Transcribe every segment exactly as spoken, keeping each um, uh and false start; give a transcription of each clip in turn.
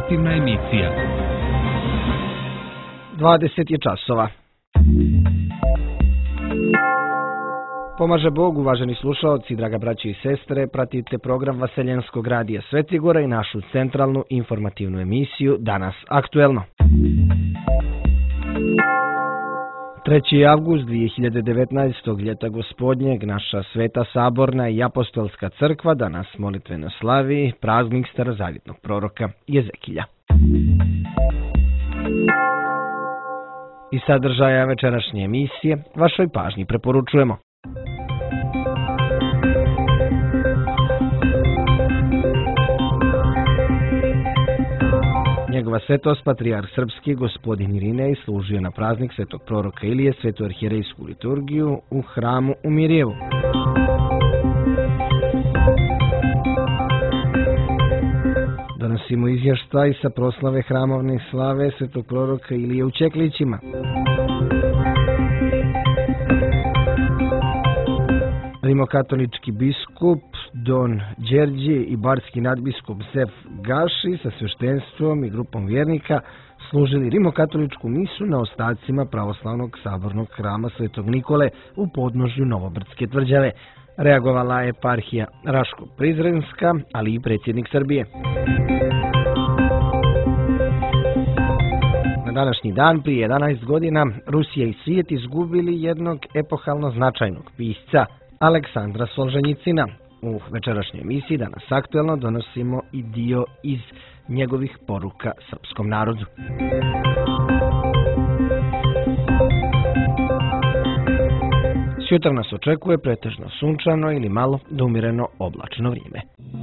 informativna emisija. dvadeset je časova. Pomaže Bog, uvaženi slušaoci, draga braći i sestre, pratite program Vaseljenskog radija Svetigora i našu centralnu informativnu emisiju Danas aktuelno. treći avgust dvije hiljade devetnaestog. ljeta gospodnjeg, naša Sveta Saborna i Apostolska crkva danas molitveno slavi praznik starozavjetnog proroka Jezekilja. I sadržaja večerašnje emisije vašoj pažnji preporučujemo. Njegova svetost, patrijarh srpski, gospodin Irinej, služio na praznik svetog proroka Ilije svetu arhijerejsku liturgiju u hramu u Mirjevu. Donosimo izvještaj sa proslave hramovne slave svetog proroka Ilije u Čeklićima. Rimokatolički biskup Don Đerđi i barski nadbiskup Zef Gaši sa sveštenstvom i grupom vjernika služili rimokatoličku misu na ostacima pravoslavnog sabornog hrama Svetog Nikole u podnožju Novobrdske tvrđave. Reagovala je eparhija Raško-Prizrenska, ali i predsjednik Srbije. Na današnji dan, prije jedanaest godina, Rusija i svijet izgubili jednog epohalno značajnog pisca, Aleksandra Solženjicina. U večerašnjoj emisiji Danas aktuelno donosimo i dio iz njegovih poruka srpskom narodu. Sutra nas očekuje pretežno sunčano ili malo do umjereno oblačno vrijeme.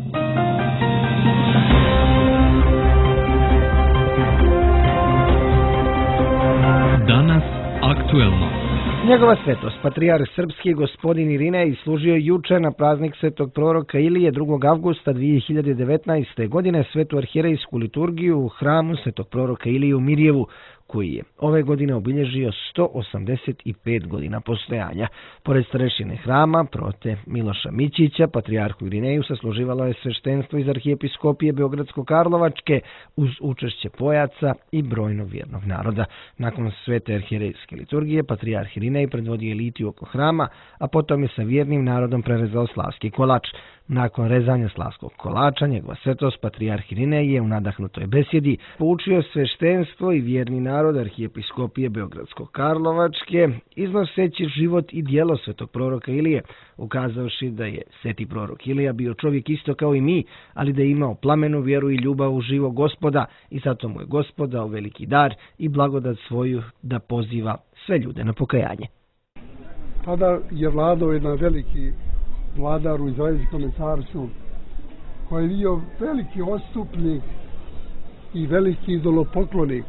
Danas aktuelno. Njegova svetost, patrijarh srpski gospodin Irinej, služio juče na praznik svetog proroka Ilije drugog avgusta dvije hiljade devetnaeste. godine svetu arhijerejsku liturgiju u hramu svetog proroka Ilije u Mirjevu, koji je ove godine obilježio sto osamdeset pet godina postojanja. Pored starešine hrama, prote Miloša Mićića, patrijarhu Irineju sasluživalo je sveštenstvo iz arhijepiskopije Beogradsko-Karlovačke uz učešće pojaca i brojnog vjernog naroda. Nakon svete arhijerejske liturgije, patrijarh Irinej predvodio je litiju oko hrama, a potom je sa vjernim narodom prerezao slavski kolač. Nakon rezanja slavskog kolača, njegova svetost, patrijarh Irinej je u nadahnutoj besjedi poučio sveštenstvo i vjerni narod arhijepiskopije Beogradsko-Karlovačke, iznoseći život i djelo svetog proroka Ilije, ukazavši da je sveti prorok Ilija bio čovjek isto kao i mi, ali da je imao plamenu vjeru i ljubav u živog Gospoda i zato mu je Gospod dao veliki dar i blagodat svoju da poziva sve ljude na pokajanje. Tada je vladao jedan veliki vladar u Izraelskom carstvu, koji je bio veliki odstupnik i veliki idolopoklonik,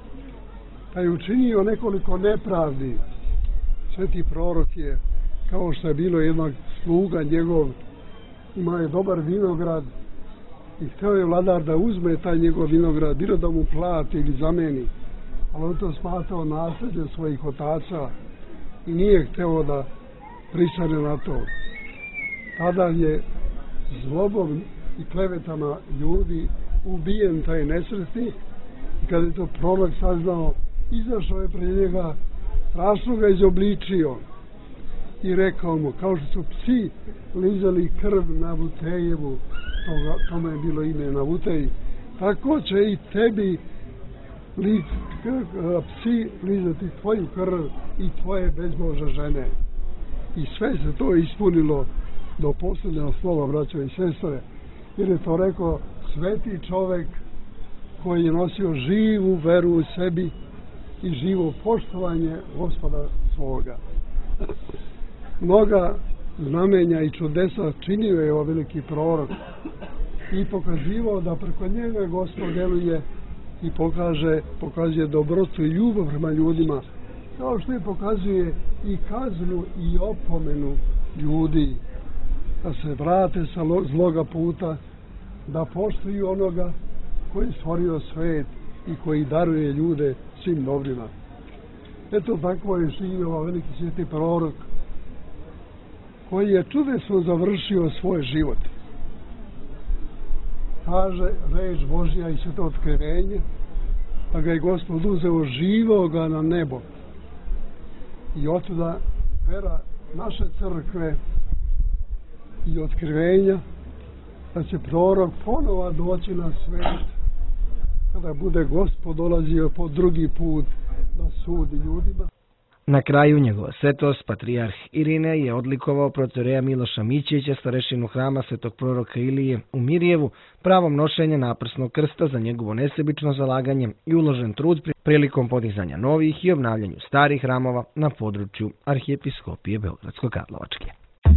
pa je učinio nekoliko nepravdi. Sveti prorok je, kao što je bilo jednog sluga njegov, imao je dobar vinograd i htio je vladar da uzme taj njegov vinograd, bilo da mu plati ili zameni, ali on to smatrao nasljeđem svojih otaca i nije htio da pristane na to. Tada je zlobom i klevetama ljudi ubijen taj nesretnik i kada je to prorok saznao, izašao je pred njega, strašno ga izobličio i rekao mu, kao što su psi lizali krv na Vutejevu, tome je bilo ime na Vuteji, tako će i tebi li, psi lizati tvoju krv i tvoje bezbožne žene. I sve se to ispunilo do posljednjeg slova, braćo i sestre, jer je to rekao sveti čovjek koji je nosio živu veru u sebi i živo poštovanje Gospoda svoga. Mnoga znamenja i čudesa činio je ovaj veliki prorok i pokazivao da preko njega Gospod djeluje i pokaže, pokazuje dobrotu i ljubav prema ljudima, kao što je pokazuje i kaznu i opomenu ljudi da se vrate sa zloga puta, da poštuju onoga koji je stvorio svet i koji daruje ljude svim dobrima. Eto tako je živio veliki sveti prorok koji je čudesno završio svoj život. kaže reč Božja i sveto otkrivenje, pa ga je Gospod uzeo živoga na nebo. I otuda vera naše crkve i otkrivenja da će prorok ponova doći na svet kada bude Gospod dolazio po drugi put da sudi ljudima. Na kraju njegova svetost, patrijarh Irine, je odlikovao protoreja Miloša Mićića, starešinu hrama svetog proroka Ilije u Mirjevu, pravom nošenja naprsnog krsta za njegovo nesebično zalaganje i uložen trud prilikom podizanja novih i obnavljanju starih hramova na području Arhijepiskopije Beogradsko-Karlovačke.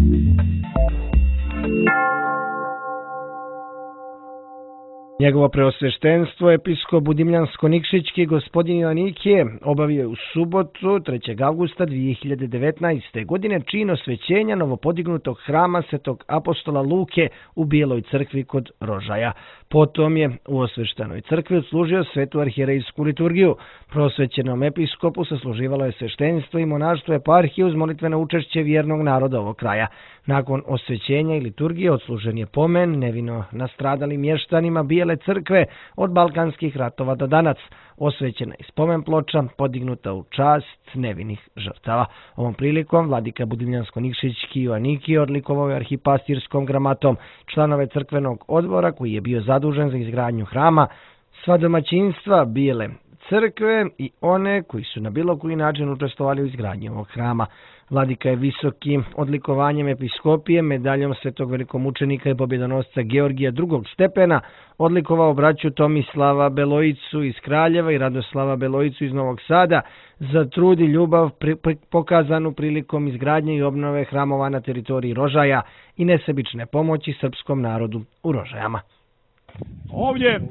Njegovo preosveštenstvo, episkop Budimljansko-Nikšićki gospodin Joanikije, obavio je u subotu, trećeg avgusta dvije hiljade devetnaeste. godine čin osvećenja novopodignutog hrama svetog apostola Luke u Bijeloj crkvi kod Rožaja. Potom je u osveštenoj crkvi odslužio svetu arhijerejsku liturgiju. Prosvećenom episkopu sasluživalo je sveštenstvo i monaštvo eparhije uz molitveno učešće vjernog naroda ovog kraja. Nakon osvećenja i liturgije odslužen je pomen nevino nastradalim mještanima Bijele crkve od balkanskih ratova do danas. Osvećena je spomen ploča podignuta u čast nevinih žrtava. Ovom prilikom vladika Budimljansko-Nikšićki Joanikije odlikovao je arhipastirskom gramatom članove crkvenog odbora koji je bio zadužen za izgradnju hrama, sva domaćinstva Bijele crkve i one koji su na bilo koji način učestvovali u izgradnji ovog hrama. Vladika je visokim odlikovanjem episkopije, medaljom svetog velikomučenika i pobjedonosca Georgija drugog stepena odlikovao braću Tomislava Belojicu iz Kraljeva i Radoslava Belojicu iz Novog Sada za trud i ljubav pri, pri, pokazanu prilikom izgradnje i obnove hramova na teritoriji Rožaja i nesebične pomoći srpskom narodu u Rožajama. Ovdje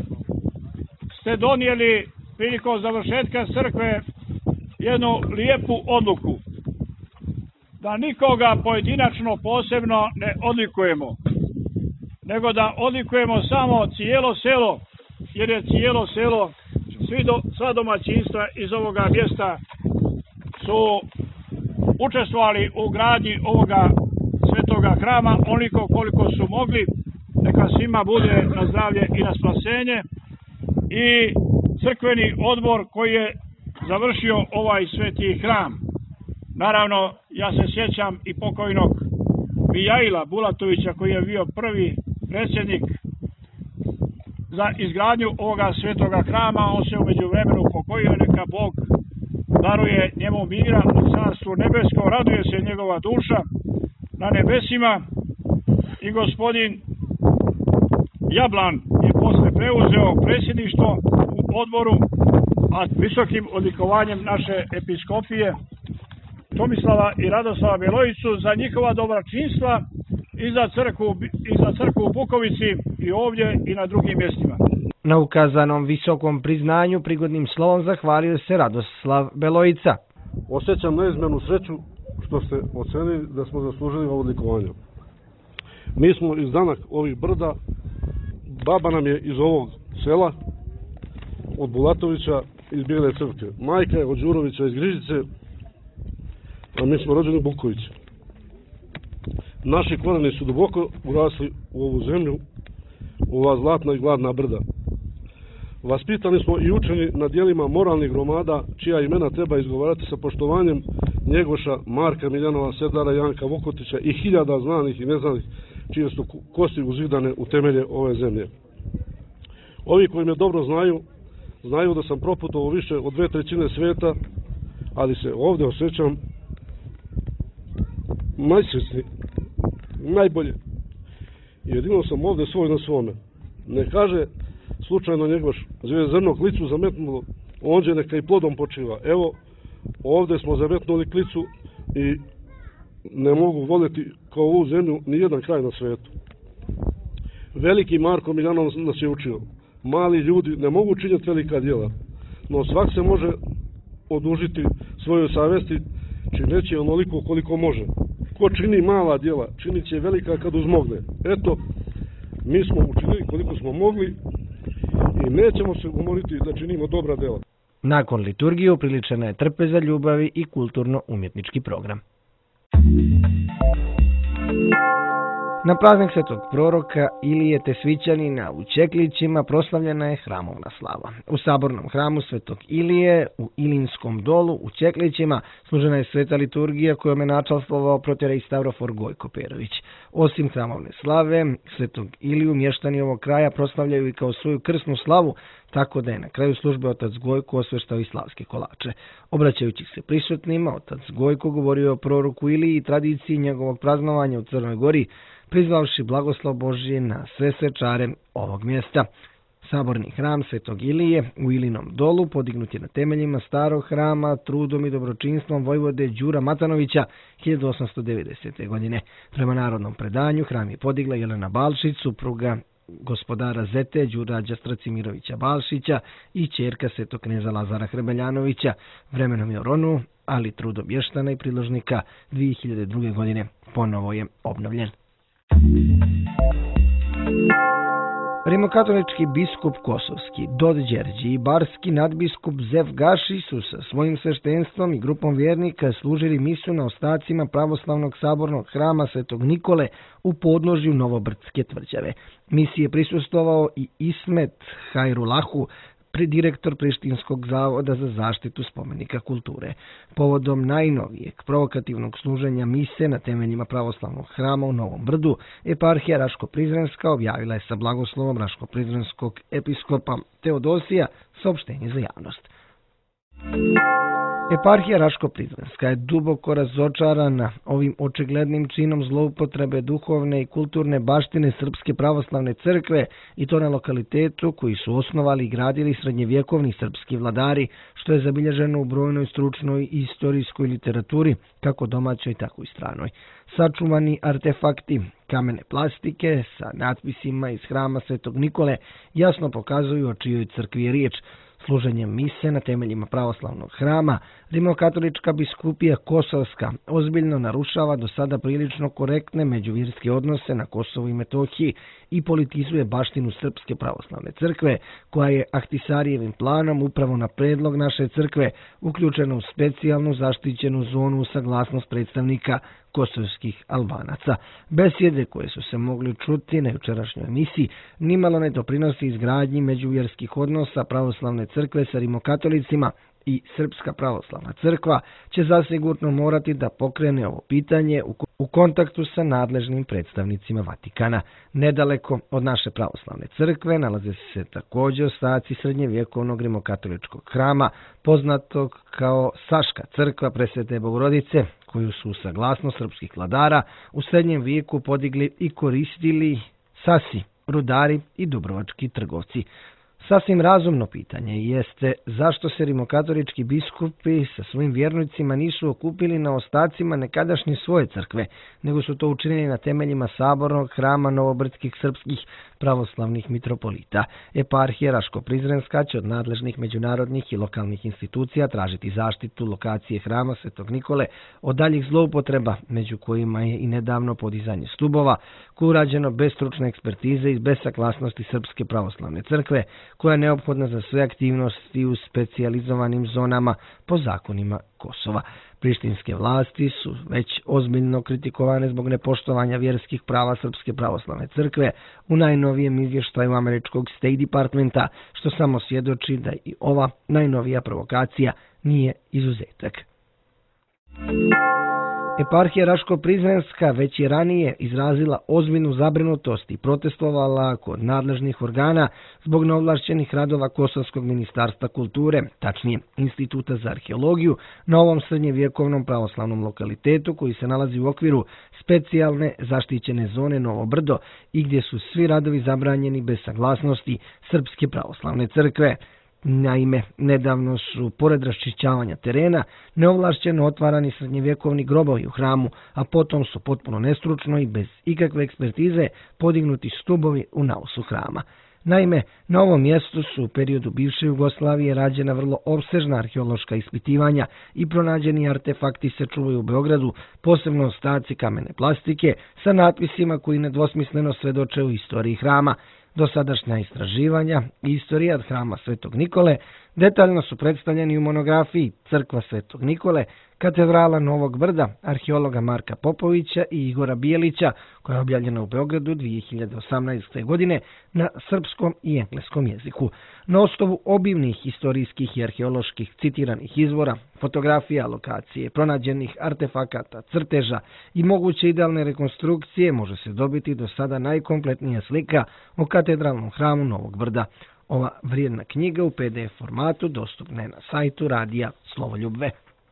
ste donijeli prilikom završetka crkve jednu lijepu odluku, da nikoga pojedinačno posebno ne odlikujemo, nego da odlikujemo samo cijelo selo, jer je cijelo selo, svi do, sva domaćinstva iz ovoga mjesta su učestvovali u gradnji ovoga svetoga hrama onoliko koliko su mogli. Neka svima bude na zdravlje i na spasenje. I crkveni odbor koji je završio ovaj sveti hram. Naravno, ja se sjećam i pokojnog Mijaila Bulatovića koji je bio prvi predsjednik za izgradnju ovoga svetoga hrama. On se u međuvremenu upokojio, neka Bog daruje njemu mira u carstvu nebeskom, raduje se njegova duša na nebesima. I gospodin Jablan je posle preuzeo predsjedništvo u odboru, a visokim odlikovanjem naše episkopije Tomislava i Radoslava Belojicu za njihova dobročinstva i za crkvu, i za crkvu u Bukovici i ovdje i na drugim mjestima. Na ukazanom visokom priznanju prigodnim slovom zahvalio se Radoslav Belojica. Osjećam neizmjernu sreću što ste ocenili da smo zaslužili ovo odlikovanje. Mi smo iz danak ovih brda, baba nam je iz ovog sela, od Bulatovića iz Bijele crkve. Majka je od Đurovića iz Grižice, a mi smo rođeni u Bukovići. Naši korijeni su duboko urasli u ovu zemlju, u ova zlatna i gladna brda. Vaspitani smo i učeni na dijelima moralnih gromada, čija imena treba izgovarati sa poštovanjem Njegoša, Marka Miljanova, Sedlara, Janka Vokotića i hiljada znanih i neznanih čije su kosti uzidane u temelje ove zemlje. Ovi koji me dobro znaju, znaju da sam proputovao više od dve trećine sveta, ali se ovdje osjećam najsretniji, najbolje. Jedino sam ovdje svoj na svome. Ne kaže slučajno Njegoš, zve zrno klicu zametnulo, onđe neka i plodom počiva. Evo, ovdje smo zametnuli klicu i ne mogu voljeti kao ovu zemlju ni jedan kraj na svetu. Veliki Marko Miljanov nas je učio. Mali ljudi ne mogu činiti velika djela, no svak se može odužiti svojoj savesti čineći onoliko koliko može. Ko čini mala djela, činit će velika kad uzmogne. Eto, mi smo učinili koliko smo mogli i nećemo se umoriti da činimo dobra djela. Nakon liturgije upriličena je trpeza ljubavi i kulturno-umjetnički program. Na praznik svetog proroka Ilije Tesvićanina u Čeklićima proslavljena je hramovna slava. U sabornom hramu svetog Ilije u Ilinskom dolu u Čeklićima služena je sveta liturgija kojom je načalstvovao proterej Stavrofor Gojko Perović. Osim hramovne slave, svetog Iliju mještani ovog kraja proslavljaju i kao svoju krsnu slavu, tako da je na kraju službe otac Gojko osveštao i slavske kolače. Obraćajući se prisutnima, otac Gojko govorio o proroku Iliji i tradiciji njegovog praznovanja u Crnoj Gori, prizvavši blagoslov Božji na sve svečare ovog mjesta. Saborni hram svetog Ilije u Ilinom dolu podignut je na temeljima starog hrama trudom i dobročinstvom vojvode Đura Matanovića hiljadu osamsto devedesete. godine. Prema narodnom predanju hram je podigla Jelena Balšić, supruga gospodara Zete Đurađa Stracimirovića Balšića i ćerka svetog kneza Lazara Hrebeljanovića. Vremenom je oronuo, ali trudom mještana i priložnika dvije hiljade druge. godine ponovo je obnovljen. Rimokatolički biskup Kosovski Dod Đerđi i barski nadbiskup Zef Gaši su sa svojim sveštenstvom i grupom vjernika služili misu na ostacima pravoslavnog sabornog hrama svetog Nikole u podnožju Novobrdske tvrđave. Misiji je prisustvovao i Ismet Hajrulahu, direktor Prištinskog zavoda za zaštitu spomenika kulture. Povodom najnovijeg provokativnog služenja mise na temeljima pravoslavnog hrama u Novom Brdu, eparhija Raško-Prizrenska objavila je sa blagoslovom Raško-Prizrenskog episkopa Teodosija saopštenje za javnost. Eparhija Raško-Prizrenska je duboko razočarana ovim očiglednim činom zloupotrebe duhovne i kulturne baštine Srpske pravoslavne crkve i to na lokalitetu koji su osnovali i gradili srednjevjekovni srpski vladari, što je zabilježeno u brojnoj stručnoj i istorijskoj literaturi, kako domaćoj tako i stranoj. Sačuvani artefakti kamene plastike sa natpisima iz hrama svetog Nikole jasno pokazuju o čijoj crkvi je riječ. Služenjem mise na temeljima pravoslavnog hrama, Rimokatolička biskupija Kosovska ozbiljno narušava do sada prilično korektne međuvjerske odnose na Kosovu i Metohiji i politizuje baštinu Srpske pravoslavne crkve, koja je Ahtisarijevim planom upravo na predlog naše crkve uključena u specijalnu zaštićenu zonu u saglasnost predstavnika kosovskih Albanaca. Besjede koje su se mogli čuti na jučerašnjoj emisiji nimalo ne doprinosi izgradnji međuvjerskih odnosa pravoslavne crkve sa rimokatolicima i Srpska pravoslavna crkva će zasigurno morati da pokrene ovo pitanje u kontaktu sa nadležnim predstavnicima Vatikana. Nedaleko od naše pravoslavne crkve nalaze se također ostaci srednjevjekovnog rimokatoličkog hrama, poznatog kao Saška crkva Presvete Bogorodice, koju su u saglasnost srpskih vladara u srednjem vijeku podigli i koristili Sasi, rudari i dubrovački trgovci. Sasvim razumno pitanje jeste zašto se rimokatolički biskupi sa svojim vjernicima nisu okupili na ostacima nekadašnje svoje crkve, nego su to učinili na temeljima sabornog hrama novobrdskih srpskih pravoslavnih mitropolita. Eparhija Raško-Prizrenska će od nadležnih međunarodnih i lokalnih institucija tražiti zaštitu lokacije hrama svetog Nikole od daljih zloupotreba, među kojima je i nedavno podizanje stubova, koje je urađeno bez stručne ekspertize i bez saglasnosti Srpske pravoslavne crkve, koja je neophodna za sve aktivnosti u specijalizovanim zonama po zakonima Kosova. Prištinske vlasti su već ozbiljno kritikovane zbog nepoštovanja vjerskih prava Srpske pravoslavne crkve u najnovijem izvještaju američkog State Departmenta, što samo svjedoči da i ova najnovija provokacija nije izuzetak. Eparhija Raško-Prizrenska već je ranije izrazila ozbiljnu zabrinutost i protestovala kod nadležnih organa zbog neovlašćenih radova Kosovskog ministarstva kulture, tačnije Instituta za arheologiju, na ovom srednjevjekovnom pravoslavnom lokalitetu koji se nalazi u okviru specijalne zaštićene zone Novo Brdo i gdje su svi radovi zabranjeni bez saglasnosti Srpske pravoslavne crkve. Naime, nedavno su, pored raščišćavanja terena, neovlašćeno otvarani srednjevjekovni grobovi u hramu, a potom su potpuno nestručno i bez ikakve ekspertize podignuti stubovi u nausu hrama. Naime, na ovom mjestu su u periodu bivše Jugoslavije rađena vrlo opsežna arheološka ispitivanja i pronađeni artefakti se čuvaju u Beogradu, posebno ostaci kamene plastike sa natpisima koji nedvosmisleno svedoče u istoriji hrama. Dosadašnja istraživanja i istorijat hrama Svetog Nikole detaljno su predstavljeni u monografiji Crkva Svetog Nikole, Katedrala Novog Brda, arheologa Marka Popovića i Igora Bijelića, koja je objavljena u Beogradu dvije hiljade osamnaeste. godine na srpskom i engleskom jeziku. Na osnovu obimnih historijskih i arheoloških citiranih izvora, fotografija, lokacije, pronađenih artefakata, crteža i moguće idealne rekonstrukcije može se dobiti do sada najkompletnija slika o katedralnom hramu Novog Brda. Ova vrijedna knjiga u pe de ef formatu dostupna je na sajtu radija Slovoljub.ve.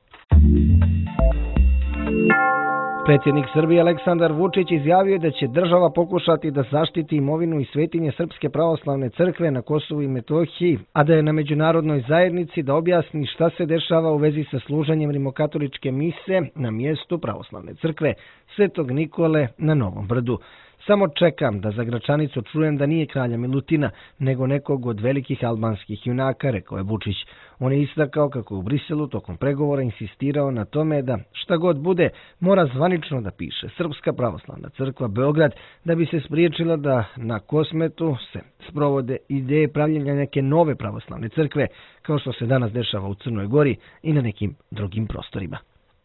Predsjednik Srbije Aleksandar Vučić izjavio je da će država pokušati da zaštiti imovinu i svetinje Srpske pravoslavne crkve na Kosovu i Metohiji, a da je na međunarodnoj zajednici da objasni šta se dešava u vezi sa služenjem rimokatoličke mise na mjestu pravoslavne crkve Svetog Nikole na Novom Brdu. Samo čekam da za Gračanicu čujem da nije kralja Milutina, nego nekog od velikih albanskih junaka, rekao je Vučić. On je istakao kako je u Briselu tokom pregovora insistirao na tome da šta god bude mora zvanično da piše Srpska pravoslavna crkva Beograd, da bi se spriječilo da na Kosmetu se sprovode ideje pravljenja neke nove pravoslavne crkve, kao što se danas dešava u Crnoj Gori i na nekim drugim prostorima.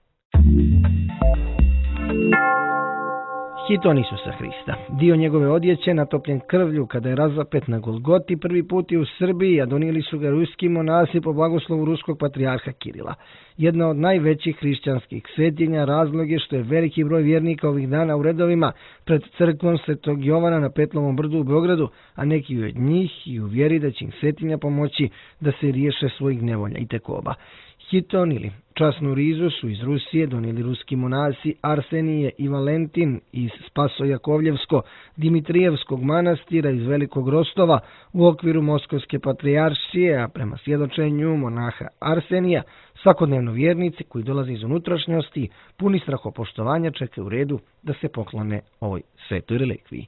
Hiton Isusa Hrista, dio njegove odjeće natopljen krvlju kada je razapet na Golgoti, prvi put je u Srbiji, a donijeli su ga ruski monasi po blagoslovu ruskog patrijarha Kirila. Jedna od najvećih hrišćanskih svetinja, razlog je što je veliki broj vjernika ovih dana u redovima pred crkvom Svetog Jovana na Petlovom brdu u Beogradu, a neki od njih i u vjeri da će im svetinja pomoći da se riješe svojih nevolja i tekoba. Hiton ili časnu rizu su iz Rusije donijeli ruski monasi Arsenije i Valentin iz Spaso-Jakovljevsko Dimitrijevskog manastira iz Velikog Rostova u okviru Moskovske patrijaršije, a prema svjedočenju monaha Arsenija, svakodnevno vjernici koji dolaze iz unutrašnjosti puni strahopoštovanja čekaju u redu da se poklone ovoj svetoj relikviji.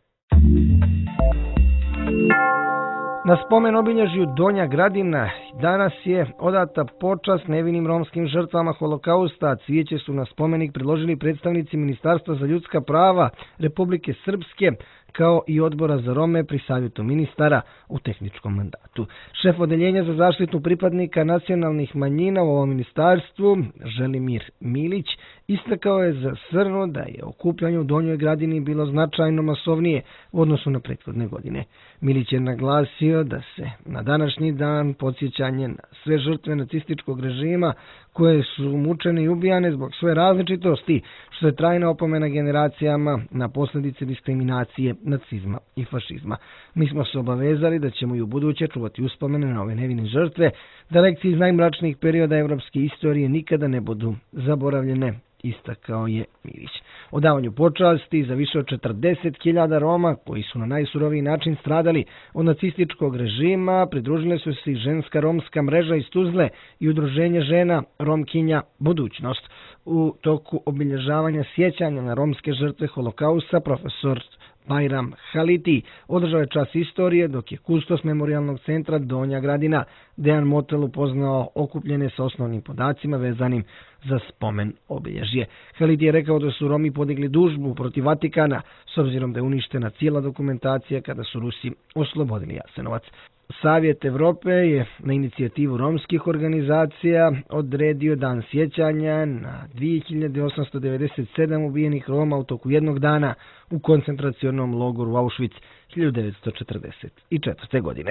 Na spomen obilježju Donja Gradina danas je odata počast nevinim romskim žrtvama holokausta. Cvijeće su na spomenik predložili predstavnici Ministarstva za ljudska prava Republike Srpske, kao i Odbora za Rome pri Savjetu ministara u tehničkom mandatu. Šef odeljenja za zaštitu pripadnika nacionalnih manjina u ovom ministarstvu, Želimir Milić, istakao je za Srnu da je okupljanje u Donjoj Gradini bilo značajno masovnije u odnosu na prethodne godine. Milić je naglasio da se na današnji dan podsjećanje na sve žrtve nacističkog režima koje su mučene i ubijane zbog svoje različitosti, što je trajna opomena generacijama na posljedice diskriminacije, nacizma i fašizma. Mi smo se obavezali da ćemo i u buduće čuvati uspomene na ove nevine žrtve, da lekcije iz najmračnijih perioda evropske istorije nikada ne budu zaboravljene, istakao je Milić. O davanju počasti za više od četrdeset hiljada Roma koji su na najsuroviji način stradali od nacističkog režima pridružile su se i ženska romska mreža iz Tuzle i udruženje žena Romkinja Budućnost. U toku obilježavanja sjećanja na romske žrtve holokausta profesor Bajram Haliti održao je čas istorije, dok je kustos memorijalnog centra Donja Gradina Dejan Motel upoznao okupljene sa osnovnim podacima vezanim za spomen obilježje. Haliti je rekao da su Romi podigli tužbu protiv Vatikana s obzirom da je uništena cijela dokumentacija kada su Rusi oslobodili Jasenovac. Savjet Evrope je na inicijativu romskih organizacija odredio dan sjećanja na dvije hiljade osamsto devedeset sedam ubijenih Roma u toku jednog dana u koncentracionom logoru Auschwitz hiljadu devetsto četrdeset četvrte. godine.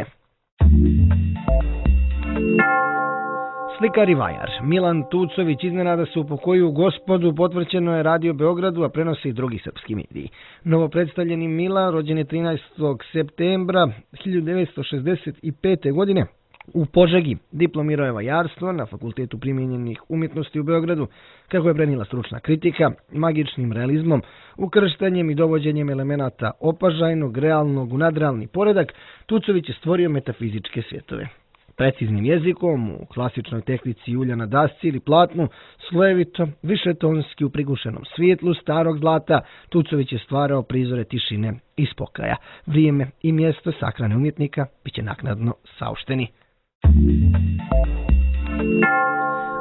Slikar i vajar Milan Tucović iznenada se upokojio u Gospodu, potvrđeno je Radio Beogradu, a prenose i drugi srpski mediji. Novopredstavljeni Milan rođen je trinaestog septembra hiljadu devetsto šezdeset pete. godine u Požegi. Diplomirao je vajarstvo na Fakultetu primijenjenih umjetnosti u Beogradu, kako je prenijela stručna kritika, magičnim realizmom, ukrštanjem i dovođenjem elemenata opažajnog, realnog u nadrealni poredak. Tucović je stvorio metafizičke svjetove. Preciznim jezikom, u klasičnoj tehnici ulja na dasci ili platnu, slojevito, višetonski u prigušenom svijetlu starog zlata, Tucović je stvarao prizore tišine i spokojja. Vrijeme i mjesto sahrane umjetnika bit će naknadno saopšteni.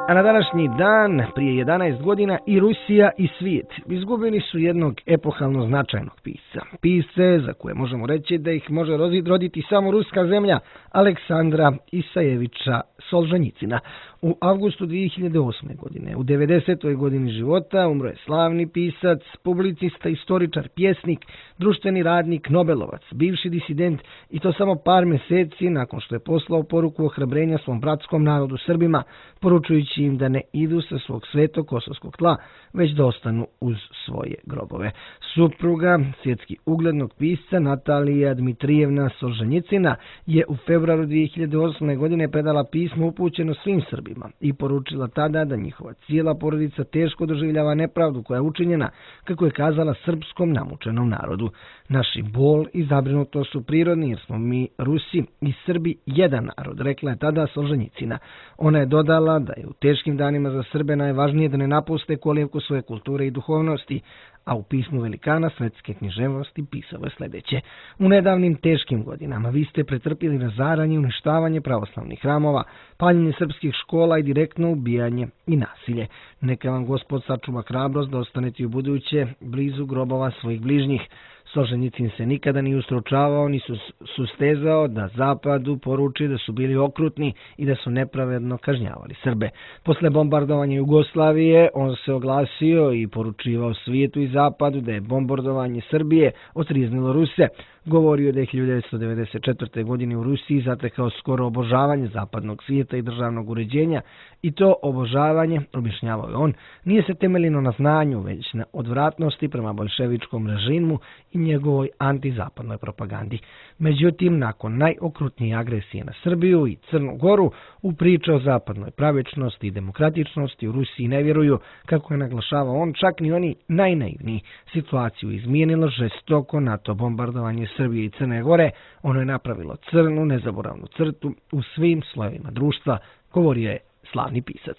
A na današnji dan, prije jedanaest godina, i Rusija i svijet izgubili su jednog epohalno značajnog pisca. Pisce za koje možemo reći da ih može roditi samo ruska zemlja, Aleksandra Isajevića Solženjicina. U avgustu dvije hiljade osme. godine, u devedesetoj godini života, umro je slavni pisac, publicista, istoričar, pjesnik, društveni radnik, nobelovac, bivši disident, i to samo par mjeseci nakon što je poslao poruku ohrabrenja svom bratskom narodu Srbima, poručujući im da ne idu sa svog svetog kosovskog tla, već da ostanu uz svoje grobove. Supruga svjetski uglednog pisca Natalija Dmitrijevna Solženjicina je u februaru dvije hiljade osme. godine predala pismo upućeno svim Srbima i poručila tada da njihova cijela porodica teško doživljava nepravdu koja je učinjena, kako je kazala, srpskom namučenom narodu. Naši bol i zabrinutost su prirodni jer smo mi Rusi i Srbi jedan narod, rekla je tada Solženjicina. Ona je dodala da je u teškim danima za Srbe najvažnije da ne napuste kolijevku svoje kulture i duhovnosti, a u pismu velikana svetske književnosti pisao je sljedeće: u nedavnim teškim godinama vi ste pretrpjeli razaranje i uništavanje pravoslavnih hramova, paljenje srpskih škola i direktno ubijanje i nasilje. Neka vam Gospod sačuva hrabrost da ostanete u buduće blizu grobova svojih bližnjih. Solženjicin se nikada nije ustročavao ni sustezao da Zapadu poruči da su bili okrutni i da su nepravedno kažnjavali Srbe. Posle bombardovanja Jugoslavije on se oglasio i poručivao svijetu i Zapadu da je bombardovanje Srbije otrijeznilo Ruse. Govorio da je hiljadu devetsto devedeset četvrte. godine u Rusiji zatekao skoro obožavanje zapadnog svijeta i državnog uređenja, i to obožavanje, objašnjavao je on, nije se temeljeno na znanju, već na odvratnosti prema bolševičkom režimu i njegovoj antizapadnoj propagandi. Međutim, nakon najokrutnije agresije na Srbiju i Crnu Goru, u priče o zapadnoj pravičnosti i demokratičnosti u Rusiji ne vjeruju, kako je naglašavao on, čak ni oni najnaivniji. Situaciju izmijenilo žestoko NATO bombardovanje Srbije i Crne Gore. Ono je napravilo crnu, nezaboravnu crtu u svim slojevima društva, govorio je slavni pisac.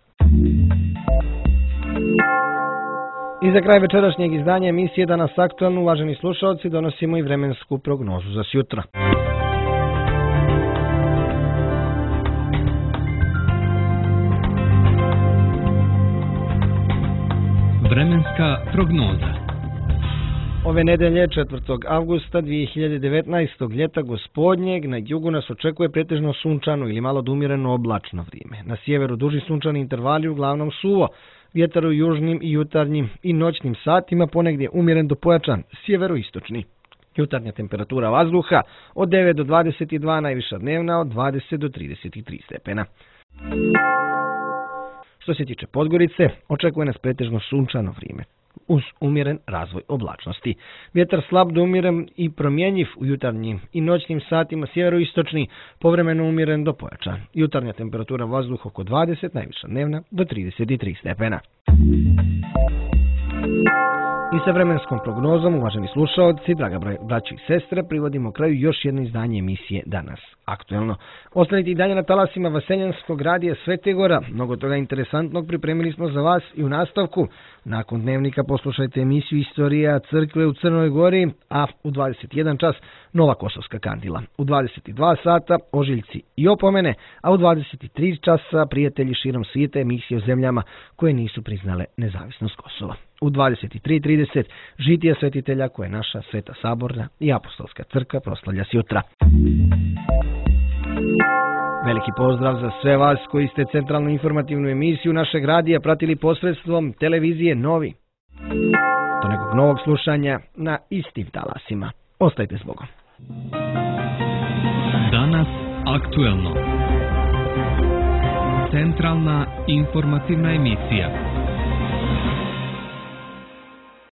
I za kraj večerašnjeg izdanja emisije Danas aktualno, uvaženi slušalci, donosimo i vremensku prognozu za sjutra. Vremenska prognoza. Ove nedelje, četvrtog avgusta dvije hiljade devetnaeste. ljeta gospodnjeg, na jugu nas očekuje pretežno sunčano ili malo umjereno oblačno vrijeme. Na sjeveru duži sunčani intervali, uglavnom suvo. Vjetar u južnim i jutarnjim i noćnim satima ponegdje umjeren do pojačan, sjeveroistočni. Jutarnja temperatura vazduha od devet do dvadeset dva, najviša dnevna od dvadeset do trideset tri stepena. Što se tiče Podgorice, očekuje nas pretežno sunčano vrijeme uz umjeren razvoj oblačnosti. Vjetar slab do umjeren i promjenjiv u jutarnjim i noćnim satima, sjeveroistočni, povremeno umjeren do pojačan. Jutarnja temperatura vazduha oko dvadeset, najviša dnevna do trideset tri stepena. I sa vremenskom prognozom, uvaženi slušaoci, draga braći i sestre, privodimo kraju još jedno izdanje emisije Danas aktuelno. Ostanite i dalje na talasima Vaseljanskog radija Svete Gora. Mnogo toga interesantnog pripremili smo za vas i u nastavku. Nakon dnevnika poslušajte emisiju Istorija crkve u Crnoj Gori, a u dvadeset jedan čas Nova Kosovska kandila. U dvadeset dva sata Ožiljci i opomene, a u dvadeset tri časa Prijatelji širom svijeta, emisije o zemljama koje nisu priznale nezavisnost Kosova. U dvadeset tri trideset žitija svetitelja koje naša Sveta Saborna i Apostolska crkva proslavlja sjutra. Veliki pozdrav za sve vas koji ste centralnu informativnu emisiju našeg radija pratili posredstvom televizije Novi. Do nekog novog slušanja na istim talasima. Ostajte s Bogom. Danas aktuelno. Centralna informativna emisija.